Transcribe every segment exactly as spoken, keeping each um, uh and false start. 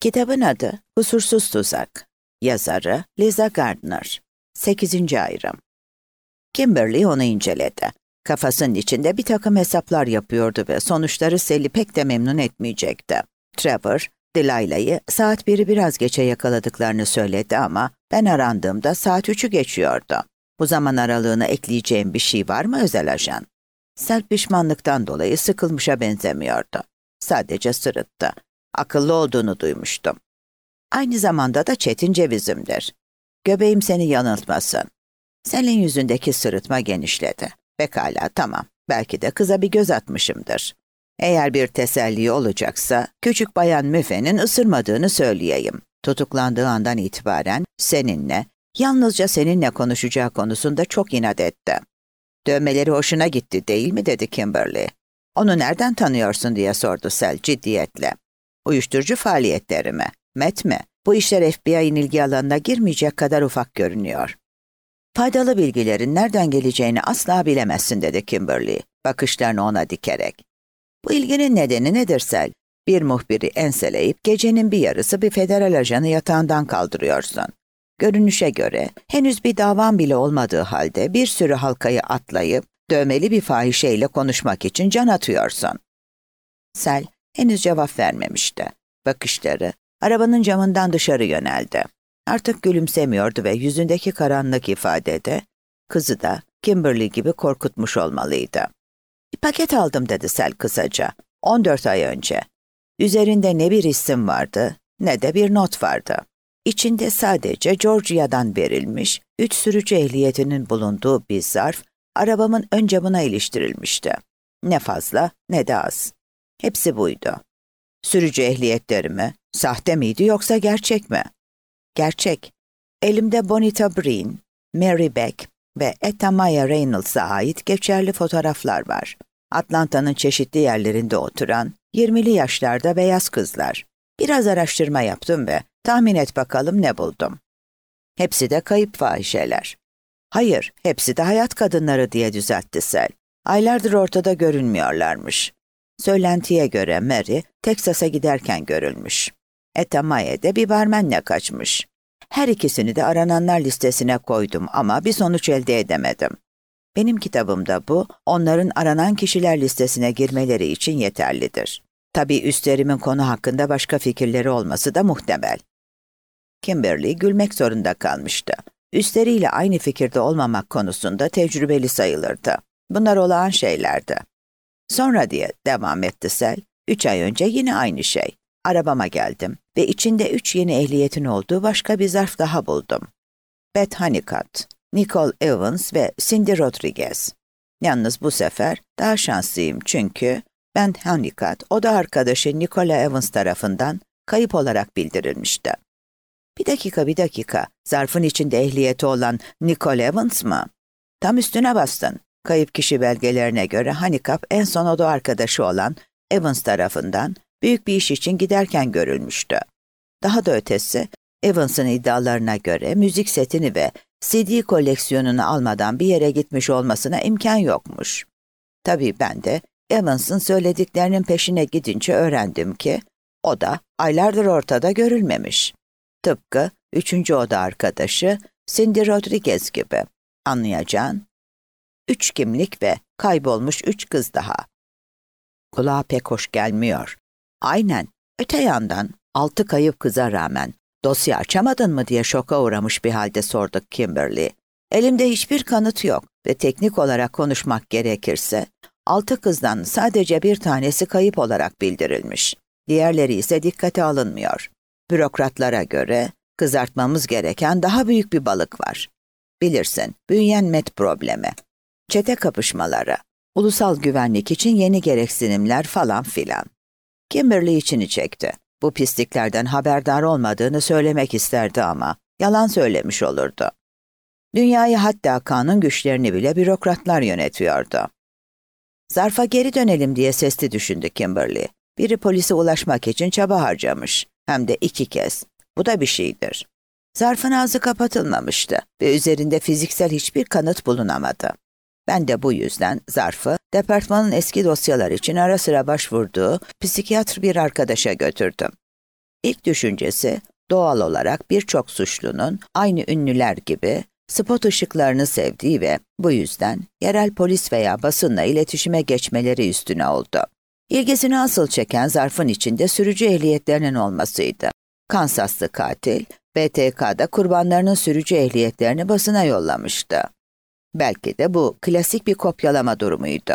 Kitabın adı Kusursuz Tuzak. Yazarı Liza Gardner. Sekizinci ayrım. Kimberly onu inceledi. Kafasının içinde bir takım hesaplar yapıyordu ve sonuçları Sal'i pek de memnun etmeyecekti. Trevor, Delilah'yı saat biri biraz geçe yakaladıklarını söyledi ama ben arandığımda saat üçü geçiyordu. Bu zaman aralığına ekleyeceğim bir şey var mı özel ajan? Sal pişmanlıktan dolayı sıkılmışa benzemiyordu. Sadece sırıttı. Akıllı olduğunu duymuştum. Aynı zamanda da çetin cevizimdir. Göbeğim seni yanıltmasın. Sal'in yüzündeki sırıtma genişledi. Pekala, tamam. Belki de kıza bir göz atmışımdır. Eğer bir teselli olacaksa, küçük bayan Müfe'nin ısırmadığını söyleyeyim. Tutuklandığı andan itibaren seninle, yalnızca seninle konuşacağı konusunda çok inat etti. Dövmeleri hoşuna gitti değil mi dedi Kimberly. Onu nereden tanıyorsun diye sordu Sal ciddiyetle. Uyuşturucu faaliyetleri mi? Met mi? Bu işler F B I'nin ilgi alanına girmeyecek kadar ufak görünüyor. Faydalı bilgilerin nereden geleceğini asla bilemezsin dedi Kimberly, bakışlarını ona dikerek. Bu ilginin nedeni nedir Sal? Bir muhbiri enseleyip gecenin bir yarısı bir federal ajanı yatağından kaldırıyorsun. Görünüşe göre henüz bir davan bile olmadığı halde bir sürü halkayı atlayıp dövmeli bir fahişeyle konuşmak için can atıyorsun. Sal henüz cevap vermemişti. Bakışları arabanın camından dışarı yöneldi. Artık gülümsemiyordu ve yüzündeki karanlık ifadede kızı da Kimberly gibi korkutmuş olmalıydı. Bir paket aldım dedi Sal kısaca. on dört ay önce. Üzerinde ne bir isim vardı ne de bir not vardı. İçinde sadece Georgia'dan verilmiş, üç sürücü ehliyetinin bulunduğu bir zarf arabamın ön camına iliştirilmişti. Ne fazla ne de az. Hepsi buydu. Sürücü ehliyetleri mi? Sahte miydi yoksa gerçek mi? Gerçek. Elimde Bonita Breen, Mary Beck ve Etta Maya Reynolds'a ait geçerli fotoğraflar var. Atlanta'nın çeşitli yerlerinde oturan, yirmili yaşlarda beyaz kızlar. Biraz araştırma yaptım ve tahmin et bakalım ne buldum. Hepsi de kayıp fahişeler. Hayır, hepsi de hayat kadınları diye düzeltti Sal. Aylardır ortada görünmüyorlarmış. Söylentiye göre Mary, Teksas'a giderken görülmüş. Etta Maya de bir barmenle kaçmış. Her ikisini de arananlar listesine koydum ama bir sonuç elde edemedim. Benim kitabımda bu, onların aranan kişiler listesine girmeleri için yeterlidir. Tabii üstlerimin konu hakkında başka fikirleri olması da muhtemel. Kimberly gülmek zorunda kalmıştı. Üstleriyle aynı fikirde olmamak konusunda tecrübeli sayılırdı. Bunlar olağan şeylerdi. Sonra diye devam etti Sal, üç ay önce yine aynı şey. Arabama geldim ve içinde üç yeni ehliyetin olduğu başka bir zarf daha buldum. Beth Honeycutt, Nicole Evans ve Cindy Rodriguez. Yalnız bu sefer daha şanslıyım çünkü ben Honeycutt, o da arkadaşı Nicole Evans tarafından kayıp olarak bildirilmişti. Bir dakika, bir dakika. Zarfın içinde ehliyeti olan Nicole Evans mı? Tam üstüne bastın. Kayıp kişi belgelerine göre Honeycutt en son oda arkadaşı olan Evans tarafından büyük bir iş için giderken görülmüştü. Daha da ötesi, Evans'ın iddialarına göre müzik setini ve C D koleksiyonunu almadan bir yere gitmiş olmasına imkan yokmuş. Tabii ben de Evans'ın söylediklerinin peşine gidince öğrendim ki o da aylardır ortada görülmemiş. Tıpkı üçüncü oda arkadaşı Cindy Rodriguez gibi. Anlayacağın, üç kimlik ve kaybolmuş üç kız daha. Kulağa pek hoş gelmiyor. Aynen, öte yandan altı kayıp kıza rağmen dosya açamadın mı diye şoka uğramış bir halde sorduk Kimberly. Elimde hiçbir kanıt yok ve teknik olarak konuşmak gerekirse altı kızdan sadece bir tanesi kayıp olarak bildirilmiş. Diğerleri ise dikkate alınmıyor. Bürokratlara göre kızartmamız gereken daha büyük bir balık var. Bilirsin, büyüyen met problemi. Çete kapışmaları, ulusal güvenlik için yeni gereksinimler falan filan. Kimberly içini çekti. Bu pisliklerden haberdar olmadığını söylemek isterdi ama yalan söylemiş olurdu. Dünyayı hatta kanun güçlerini bile bürokratlar yönetiyordu. Zarfa geri dönelim diye sesli düşündü Kimberly. Biri polise ulaşmak için çaba harcamış. Hem de iki kez. Bu da bir şeydir. Zarfın ağzı kapatılmamıştı ve üzerinde fiziksel hiçbir kanıt bulunamadı. Ben de bu yüzden zarfı departmanın eski dosyalar için ara sıra başvurduğu psikiyatr bir arkadaşa götürdüm. İlk düşüncesi doğal olarak birçok suçlunun aynı ünlüler gibi spot ışıklarını sevdiği ve bu yüzden yerel polis veya basınla iletişime geçmeleri üstüne oldu. İlgisini asıl çeken zarfın içinde sürücü ehliyetlerinin olmasıydı. Kansaslı katil, B T K'da kurbanlarının sürücü ehliyetlerini basına yollamıştı. Belki de bu klasik bir kopyalama durumuydu.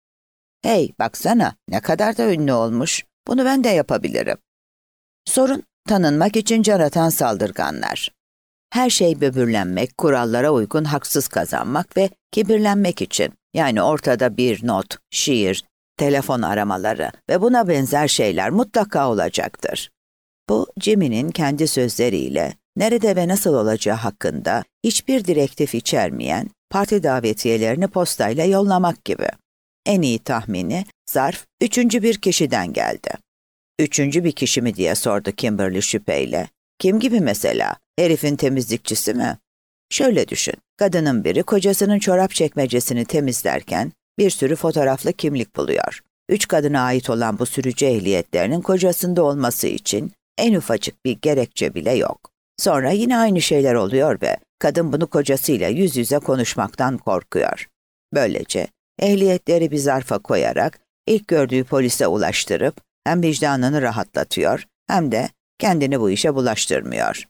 Hey, baksana, ne kadar da ünlü olmuş, bunu ben de yapabilirim. Sorun, tanınmak için can atan saldırganlar. Her şey böbürlenmek, kurallara uygun haksız kazanmak ve kibirlenmek için, yani ortada bir not, şiir, telefon aramaları ve buna benzer şeyler mutlaka olacaktır. Bu, Jimmy'nin kendi sözleriyle nerede ve nasıl olacağı hakkında hiçbir direktif içermeyen parti davetiyelerini postayla yollamak gibi. En iyi tahmini zarf üçüncü bir kişiden geldi. Üçüncü bir kişi mi diye sordu Kimberly şüpheyle. Kim gibi mesela? Herifin temizlikçisi mi? Şöyle düşün, kadının biri kocasının çorap çekmecesini temizlerken bir sürü fotoğraflı kimlik buluyor. Üç kadına ait olan bu sürücü ehliyetlerinin kocasında olması için en ufacık bir gerekçe bile yok. Sonra yine aynı şeyler oluyor ve kadın bunu kocasıyla yüz yüze konuşmaktan korkuyor. Böylece ehliyetleri bir zarfa koyarak ilk gördüğü polise ulaştırıp hem vicdanını rahatlatıyor hem de kendini bu işe bulaştırmıyor.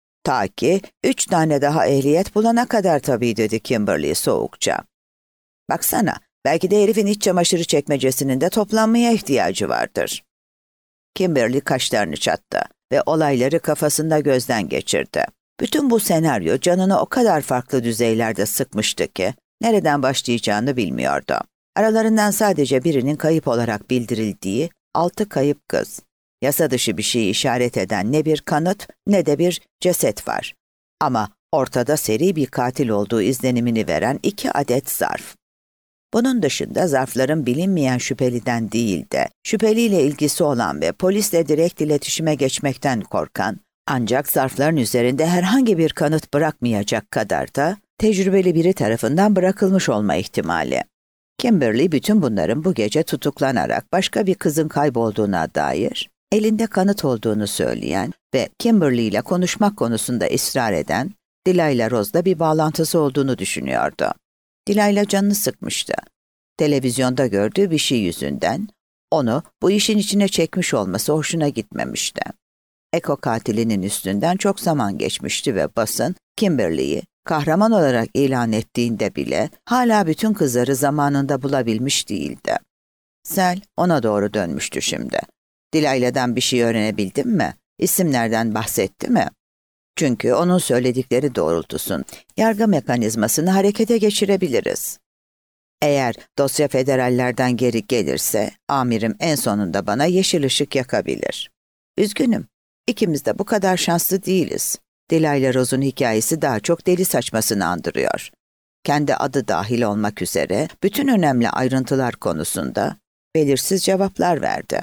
Ta ki üç tane daha ehliyet bulana kadar tabii, dedi Kimberly soğukça. Baksana, belki de herifin iç çamaşırı çekmecesinin de toplanmaya ihtiyacı vardır. Kimberly kaşlarını çattı ve olayları kafasında gözden geçirdi. Bütün bu senaryo canını o kadar farklı düzeylerde sıkmıştı ki nereden başlayacağını bilmiyordu. Aralarından sadece birinin kayıp olarak bildirildiği altı kayıp kız. Yasa dışı bir şeyi işaret eden ne bir kanıt ne de bir ceset var. Ama ortada seri bir katil olduğu izlenimini veren iki adet zarf. Bunun dışında zarfların bilinmeyen şüpheliden değil de şüpheliyle ilgisi olan ve polisle direkt iletişime geçmekten korkan, ancak zarfların üzerinde herhangi bir kanıt bırakmayacak kadar da tecrübeli biri tarafından bırakılmış olma ihtimali. Kimberly bütün bunların bu gece tutuklanarak başka bir kızın kaybolduğuna dair, elinde kanıt olduğunu söyleyen ve Kimberly ile konuşmak konusunda ısrar eden Delilah Rose'la bir bağlantısı olduğunu düşünüyordu. Delilah canını sıkmıştı. Televizyonda gördüğü bir şey yüzünden onu bu işin içine çekmiş olması hoşuna gitmemişti. Eko katilinin üstünden çok zaman geçmişti ve basın Kimberly'yi kahraman olarak ilan ettiğinde bile hala bütün kızları zamanında bulabilmiş değildi. Sel ona doğru dönmüştü şimdi. Delilah'dan bir şey öğrenebildin mi? İsimlerden bahsetti mi? Çünkü onun söyledikleri doğrultusun yargı mekanizmasını harekete geçirebiliriz. Eğer dosya federallerden geri gelirse amirim en sonunda bana yeşil ışık yakabilir. Üzgünüm, ikimiz de bu kadar şanslı değiliz. Delilah Rose'un hikayesi daha çok deli saçmasını andırıyor. Kendi adı dahil olmak üzere bütün önemli ayrıntılar konusunda belirsiz cevaplar verdi.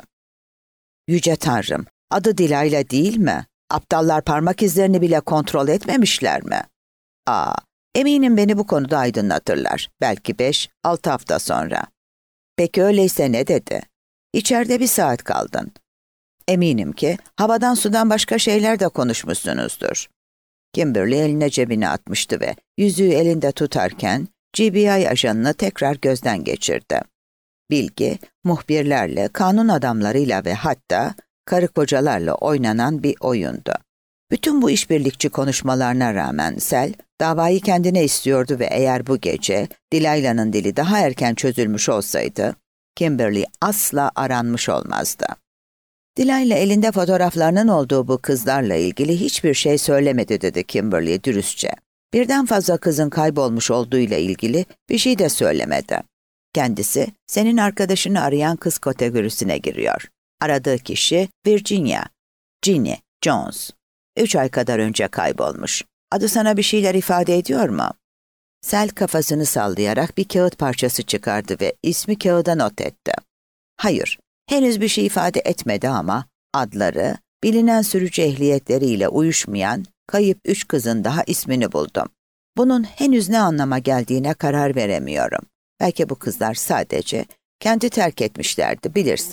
Yüce Tanrım, adı Delilah değil mi? Aptallar parmak izlerini bile kontrol etmemişler mi? Aa, eminim beni bu konuda aydınlatırlar. Belki beş, altı hafta sonra. Peki öyleyse ne dedi? İçeride bir saat kaldın. Eminim ki havadan sudan başka şeyler de konuşmuşsunuzdur. Kimberly eline cebine atmıştı ve yüzüğü elinde tutarken G B I ajanını tekrar gözden geçirdi. Bilgi, muhbirlerle, kanun adamlarıyla ve hatta karı kocalarla oynanan bir oyundu. Bütün bu işbirlikçi konuşmalarına rağmen Sel, davayı kendine istiyordu ve eğer bu gece Delilah'ın dili daha erken çözülmüş olsaydı, Kimberly asla aranmış olmazdı. Delilah elinde fotoğraflarının olduğu bu kızlarla ilgili hiçbir şey söylemedi, dedi Kimberly dürüstçe. Birden fazla kızın kaybolmuş olduğuyla ilgili bir şey de söylemedi. Kendisi, senin arkadaşını arayan kız kategorisine giriyor. Aradığı kişi Virginia, Ginny Jones. Üç ay kadar önce kaybolmuş. Adı sana bir şeyler ifade ediyor mu? Sel kafasını sallayarak bir kağıt parçası çıkardı ve ismi kağıda not etti. Hayır, henüz bir şey ifade etmedi ama adları, bilinen sürücü ehliyetleriyle uyuşmayan kayıp üç kızın daha ismini buldum. Bunun henüz ne anlama geldiğine karar veremiyorum. Belki bu kızlar sadece kendi terk etmişlerdi, bilirsin.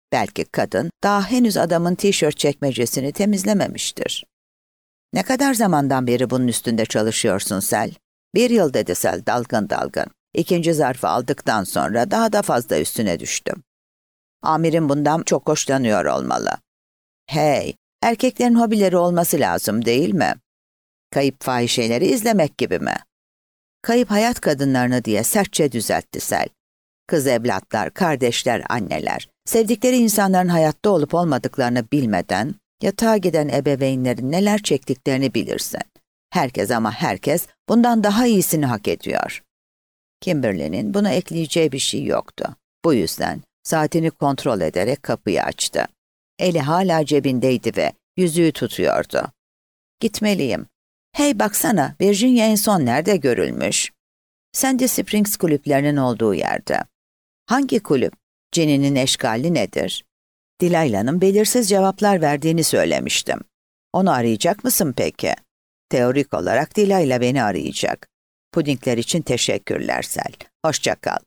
Belki kadın daha henüz adamın tişört çekmecesini temizlememiştir. Ne kadar zamandan beri bunun üstünde çalışıyorsun Sel? Bir yıl dedi Sel dalgın dalgın. İkinci zarfı aldıktan sonra daha da fazla üstüne düştüm. Amirim bundan çok hoşlanıyor olmalı. Hey, erkeklerin hobileri olması lazım değil mi? Kayıp fahişeleri izlemek gibi mi? Kayıp hayat kadınlarını diye sertçe düzeltti Sel. Kız evlatlar, kardeşler, anneler, sevdikleri insanların hayatta olup olmadıklarını bilmeden yatağa giden ebeveynlerin neler çektiklerini bilirsin. Herkes ama herkes bundan daha iyisini hak ediyor. Kimberly'nin buna ekleyeceği bir şey yoktu. Bu yüzden saatini kontrol ederek kapıyı açtı. Eli hala cebindeydi ve yüzüğü tutuyordu. Gitmeliyim. Hey baksana, Virginia en son nerede görülmüş? Sandy Springs kulüplerinin olduğu yerde. Hangi kulüp? Jenny'nin eşkali nedir? Delilah'nın belirsiz cevaplar verdiğini söylemiştim. Onu arayacak mısın peki? Teorik olarak Delilah beni arayacak. Pudingler için teşekkürler Sel. Hoşça kal.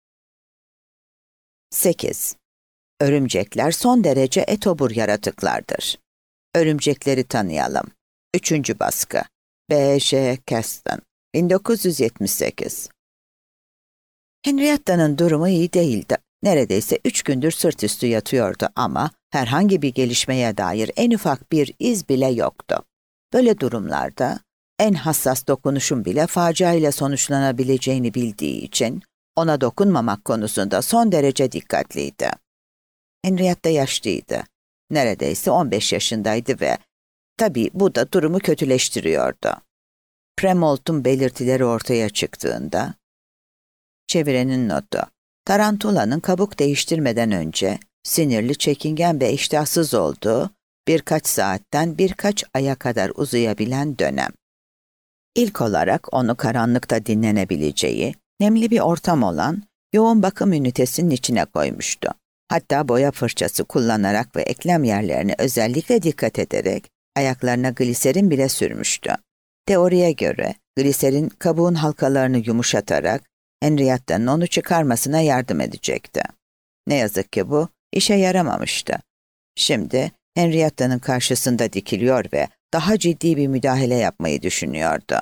sekiz. Örümcekler son derece etobur yaratıklardır. Örümcekleri tanıyalım. Üçüncü baskı. B J Kasten. bin dokuz yüz yetmiş sekiz. Henrietta'nın durumu iyi değildi. Neredeyse üç gündür sırt üstü yatıyordu ama herhangi bir gelişmeye dair en ufak bir iz bile yoktu. Böyle durumlarda en hassas dokunuşun bile facia ile sonuçlanabileceğini bildiği için ona dokunmamak konusunda son derece dikkatliydi. Henrietta yaşlıydı. Neredeyse on beş yaşındaydı ve tabii bu da durumu kötüleştiriyordu. Premolt'un belirtileri ortaya çıktığında, çevirenin notu, Tarantula'nın kabuk değiştirmeden önce sinirli, çekingen ve iştahsız olduğu birkaç saatten birkaç aya kadar uzayabilen dönem. İlk olarak onu karanlıkta dinlenebileceği, nemli bir ortam olan yoğun bakım ünitesinin içine koymuştu. Hatta boya fırçası kullanarak ve eklem yerlerine özellikle dikkat ederek ayaklarına gliserin bile sürmüştü. Teoriye göre gliserin kabuğun halkalarını yumuşatarak Henrietta'nın onu çıkarmasına yardım edecekti. Ne yazık ki bu işe yaramamıştı. Şimdi Henrietta'nın karşısında dikiliyor ve daha ciddi bir müdahale yapmayı düşünüyordu.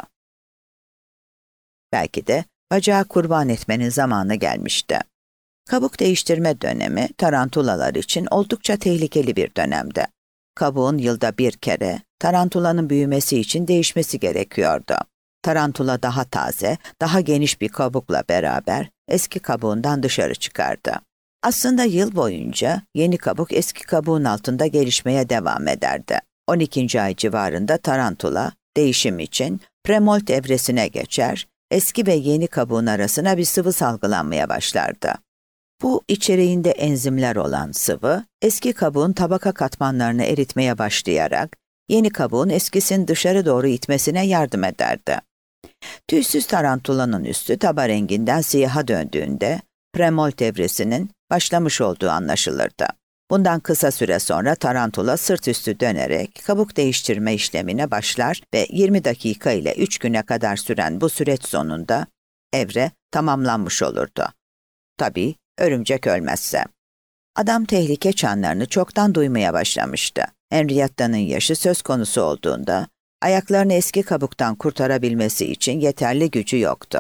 Belki de bacağı kurban etmenin zamanı gelmişti. Kabuk değiştirme dönemi tarantulalar için oldukça tehlikeli bir dönemdi. Kabuğun yılda bir kere tarantulanın büyümesi için değişmesi gerekiyordu. Tarantula daha taze, daha geniş bir kabukla beraber eski kabuğundan dışarı çıkardı. Aslında yıl boyunca yeni kabuk eski kabuğun altında gelişmeye devam ederdi. on ikinci ay civarında tarantula değişim için premolt evresine geçer, eski ve yeni kabuğun arasına bir sıvı salgılanmaya başlardı. Bu içeriğinde enzimler olan sıvı, eski kabuğun tabaka katmanlarını eritmeye başlayarak yeni kabuğun eskisini dışarı doğru itmesine yardım ederdi. Tüysüz tarantulanın üstü taba renginden siyaha döndüğünde premolt evresinin başlamış olduğu anlaşılırdı. Bundan kısa süre sonra tarantula sırt üstü dönerek kabuk değiştirme işlemine başlar ve yirmi dakika ile üç güne kadar süren bu süreç sonunda evre tamamlanmış olurdu. Tabii örümcek ölmezse. Adam tehlike çanlarını çoktan duymaya başlamıştı. Henrietta'nın yaşı söz konusu olduğunda ayaklarını eski kabuktan kurtarabilmesi için yeterli gücü yoktu.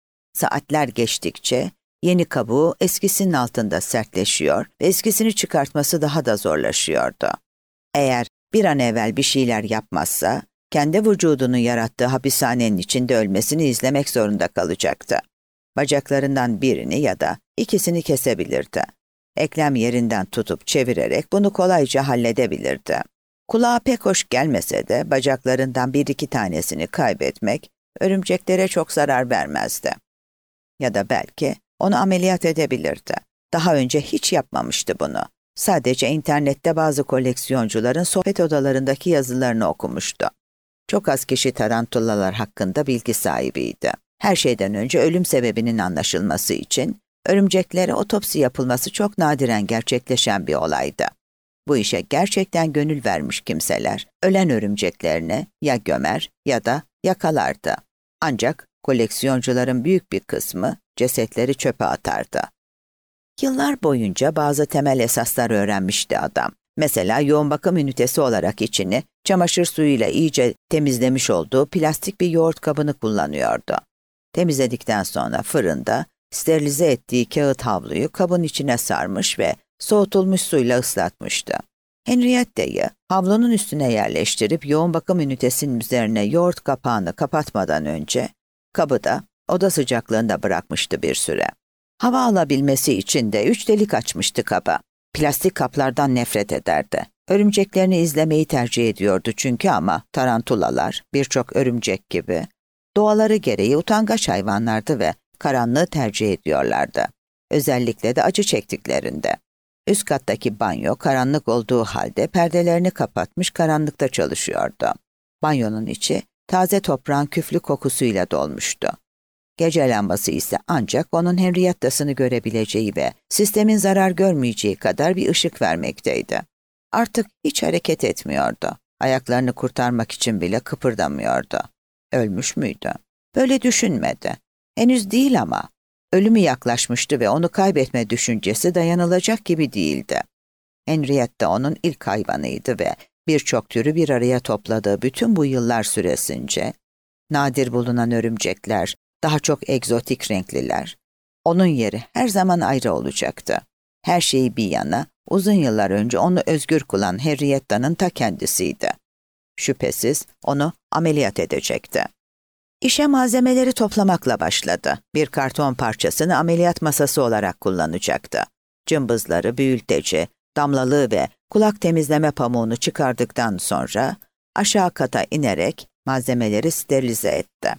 Saatler geçtikçe yeni kabuğu eskisinin altında sertleşiyor ve eskisini çıkartması daha da zorlaşıyordu. Eğer bir an evvel bir şeyler yapmazsa, kendi vücudunu yarattığı hapishanenin içinde ölmesini izlemek zorunda kalacaktı. Bacaklarından birini ya da ikisini kesebilirdi. Eklem yerinden tutup çevirerek bunu kolayca halledebilirdi. Kulağa pek hoş gelmese de bacaklarından bir iki tanesini kaybetmek örümceklere çok zarar vermezdi. Ya da belki onu ameliyat edebilirdi. Daha önce hiç yapmamıştı bunu. Sadece internette bazı koleksiyoncuların sohbet odalarındaki yazılarını okumuştu. Çok az kişi tarantulalar hakkında bilgi sahibiydi. Her şeyden önce ölüm sebebinin anlaşılması için örümceklere otopsi yapılması çok nadiren gerçekleşen bir olaydı. Bu işe gerçekten gönül vermiş kimseler ölen örümceklerini ya gömer ya da yakalardı. Ancak koleksiyoncuların büyük bir kısmı cesetleri çöpe atardı. Yıllar boyunca bazı temel esaslar öğrenmişti adam. Mesela yoğun bakım ünitesi olarak içini çamaşır suyuyla iyice temizlemiş olduğu plastik bir yoğurt kabını kullanıyordu. Temizledikten sonra fırında sterilize ettiği kağıt havluyu kabın içine sarmış ve soğutulmuş suyla ıslatmıştı. Henrietta'yı havlunun üstüne yerleştirip yoğun bakım ünitesinin üzerine yoğurt kapağını kapatmadan önce kabı da oda sıcaklığında bırakmıştı bir süre. Hava alabilmesi için de üç delik açmıştı kaba. Plastik kaplardan nefret ederdi. Örümceklerini izlemeyi tercih ediyordu çünkü ama tarantulalar, birçok örümcek gibi, doğaları gereği utangaç hayvanlardı ve karanlığı tercih ediyorlardı. Özellikle de acı çektiklerinde. Üst kattaki banyo karanlık olduğu halde perdelerini kapatmış karanlıkta çalışıyordu. Banyonun içi taze toprağın küflü kokusuyla dolmuştu. Gece lambası ise ancak onun Henrietta'sını görebileceği ve sistemin zarar görmeyeceği kadar bir ışık vermekteydi. Artık hiç hareket etmiyordu. Ayaklarını kurtarmak için bile kıpırdamıyordu. Ölmüş müydü? Böyle düşünmedi. Henüz değil ama ölümü yaklaşmıştı ve onu kaybetme düşüncesi dayanılacak gibi değildi. Henrietta onun ilk hayvanıydı ve birçok türü bir araya topladığı bütün bu yıllar süresince nadir bulunan örümcekler, daha çok egzotik renkliler, onun yeri her zaman ayrı olacaktı. Her şeyi bir yana, uzun yıllar önce onu özgür kılan Henrietta'nın ta kendisiydi. Şüphesiz onu ameliyat edecekti. İşe malzemeleri toplamakla başladı. Bir karton parçasını ameliyat masası olarak kullanacaktı. Cımbızları, büyülteci, damlalığı ve kulak temizleme pamuğunu çıkardıktan sonra aşağı kata inerek malzemeleri sterilize etti.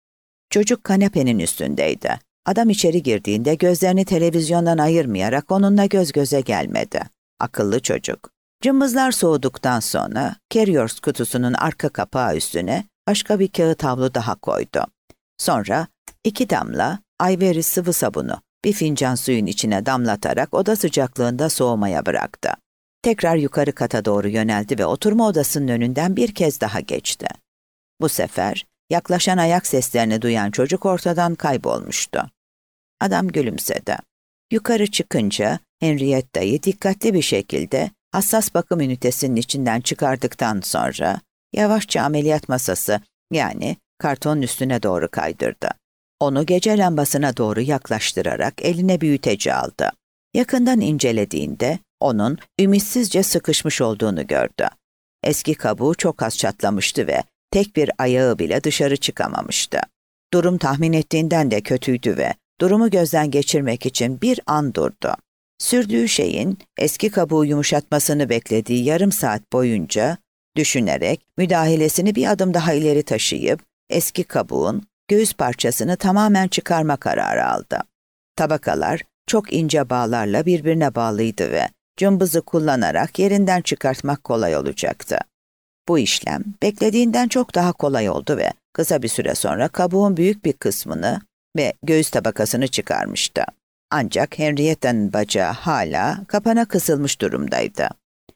Çocuk kanepenin üstündeydi. Adam içeri girdiğinde gözlerini televizyondan ayırmayarak onunla göz göze gelmedi. Akıllı çocuk. Cımbızlar soğuduktan sonra Carriers kutusunun arka kapağı üstüne başka bir kağıt havlu daha koydu. Sonra iki damla Ivory sıvı sabunu bir fincan suyun içine damlatarak oda sıcaklığında soğumaya bıraktı. Tekrar yukarı kata doğru yöneldi ve oturma odasının önünden bir kez daha geçti. Bu sefer yaklaşan ayak seslerini duyan çocuk ortadan kaybolmuştu. Adam gülümsedi. Yukarı çıkınca Henrietta'yı dikkatli bir şekilde hassas bakım ünitesinin içinden çıkardıktan sonra yavaşça ameliyat masası yani kartonun üstüne doğru kaydırdı. Onu gece lambasına doğru yaklaştırarak eline büyüteci aldı. Yakından incelediğinde onun ümitsizce sıkışmış olduğunu gördü. Eski kabuğu çok az çatlamıştı ve tek bir ayağı bile dışarı çıkamamıştı. Durum tahmin ettiğinden de kötüydü ve durumu gözden geçirmek için bir an durdu. Sürdüğü şeyin eski kabuğu yumuşatmasını beklediği yarım saat boyunca düşünerek müdahalesini bir adım daha ileri taşıyıp eski kabuğun göğüs parçasını tamamen çıkarma kararı aldı. Tabakalar çok ince bağlarla birbirine bağlıydı ve cımbızı kullanarak yerinden çıkartmak kolay olacaktı. Bu işlem beklediğinden çok daha kolay oldu ve kısa bir süre sonra kabuğun büyük bir kısmını ve göğüs tabakasını çıkarmıştı. Ancak Henrietta'nın bacağı hala kapana kısılmış durumdaydı.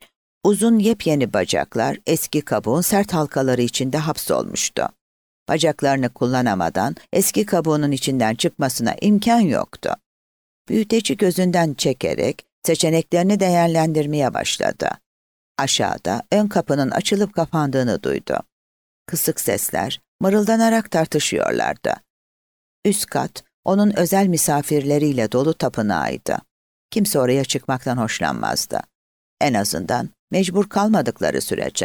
Uzun yepyeni bacaklar eski kabuğun sert halkaları içinde hapsolmuştu. Bacaklarını kullanamadan eski kabuğunun içinden çıkmasına imkan yoktu. Büyüteci gözünden çekerek seçeneklerini değerlendirmeye başladı. Aşağıda ön kapının açılıp kapandığını duydu. Kısık sesler mırıldanarak tartışıyorlardı. Üst kat onun özel misafirleriyle dolu tapınağıydı. Kimse oraya çıkmaktan hoşlanmazdı. En azından mecbur kalmadıkları sürece.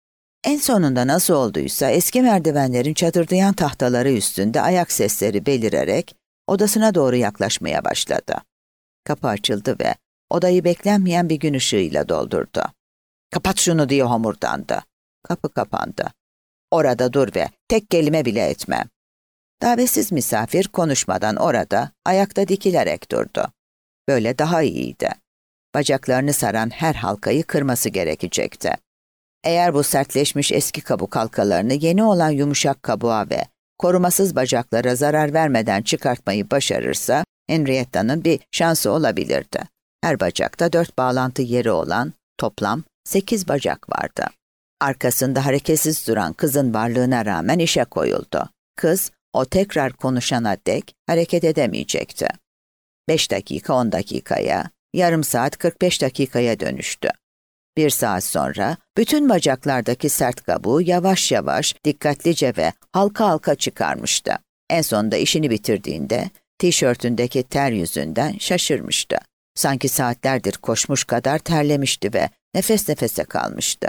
En sonunda nasıl olduysa eski merdivenlerin çatırdayan tahtaları üstünde ayak sesleri belirerek odasına doğru yaklaşmaya başladı. Kapı açıldı ve odayı beklenmeyen bir gün ışığıyla doldurdu. "Kapat şunu!" diye homurdandı. Kapı kapandı. "Orada dur ve tek kelime bile etme." Davetsiz misafir konuşmadan orada ayakta dikilerek durdu. Böyle daha iyiydi. Bacaklarını saran her halkayı kırması gerekecekti. Eğer bu sertleşmiş eski kabuk halkalarını yeni olan yumuşak kabuğa ve korumasız bacaklara zarar vermeden çıkartmayı başarırsa Henrietta'nın bir şansı olabilirdi. Her bacakta dört bağlantı yeri olan toplam sekiz bacak vardı. Arkasında hareketsiz duran kızın varlığına rağmen işe koyuldu. Kız o tekrar konuşana dek hareket edemeyecekti. Beş dakika on dakikaya, yarım saat kırk beş dakikaya dönüştü. Bir saat sonra bütün bacaklardaki sert kabuğu yavaş yavaş, dikkatlice ve halka halka çıkarmıştı. En sonunda işini bitirdiğinde tişörtündeki ter yüzünden şaşırmıştı. Sanki saatlerdir koşmuş kadar terlemişti ve nefes nefese kalmıştı.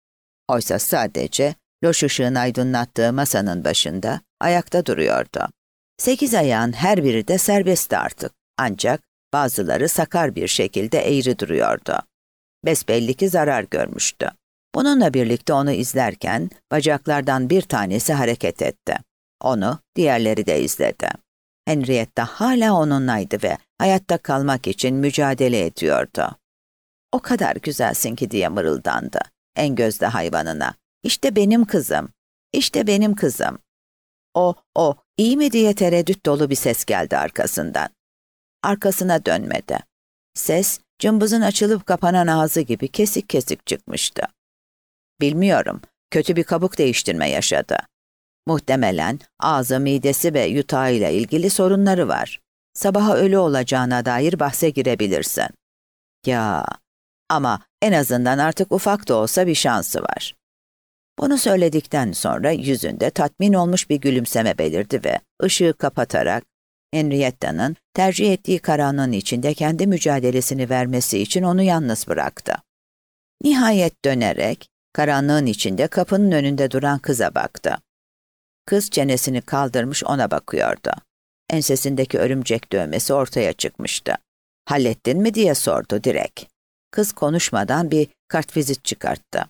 Oysa sadece loş ışığın aydınlattığı masanın başında ayakta duruyordu. Sekiz ayağın her biri de serbestti artık. Ancak bazıları sakar bir şekilde eğri duruyordu. Besbelli ki zarar görmüştü. Bununla birlikte onu izlerken bacaklardan bir tanesi hareket etti. Onu diğerleri de izledi. Henrietta hala onunlaydı ve hayatta kalmak için mücadele ediyordu. "O kadar güzelsin ki," diye mırıldandı en gözde hayvanına. "İşte benim kızım, işte benim kızım." O, o, iyi mi diye tereddüt dolu bir ses geldi arkasından. Arkasına dönmedi. Ses, cımbızın açılıp kapanan ağzı gibi kesik kesik çıkmıştı. "Bilmiyorum, kötü bir kabuk değiştirme yaşadı. Muhtemelen ağzı, midesi ve yutağıyla ilgili sorunları var. Sabaha ölü olacağına dair bahse girebilirsin." "Ya, ama en azından artık ufak da olsa bir şansı var." Bunu söyledikten sonra yüzünde tatmin olmuş bir gülümseme belirdi ve ışığı kapatarak Henrietta'nın tercih ettiği karanlığın içinde kendi mücadelesini vermesi için onu yalnız bıraktı. Nihayet dönerek karanlığın içinde kapının önünde duran kıza baktı. Kız çenesini kaldırmış ona bakıyordu. Ensesindeki örümcek dövmesi ortaya çıkmıştı. "Hallettin mi?" diye sordu direkt. Kız konuşmadan bir kartvizit çıkarttı.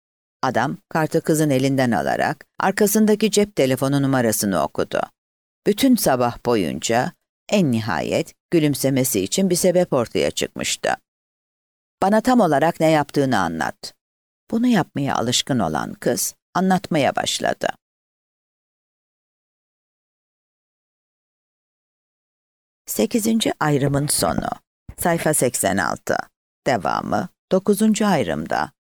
Adam kartı kızın elinden alarak arkasındaki cep telefonu numarasını okudu. Bütün sabah boyunca en nihayet gülümsemesi için bir sebep ortaya çıkmıştı. "Bana tam olarak ne yaptığını anlat." Bunu yapmaya alışkın olan kız anlatmaya başladı. Sekizinci ayrımın sonu. Sayfa seksen altı. Devamı dokuzuncu ayrımda.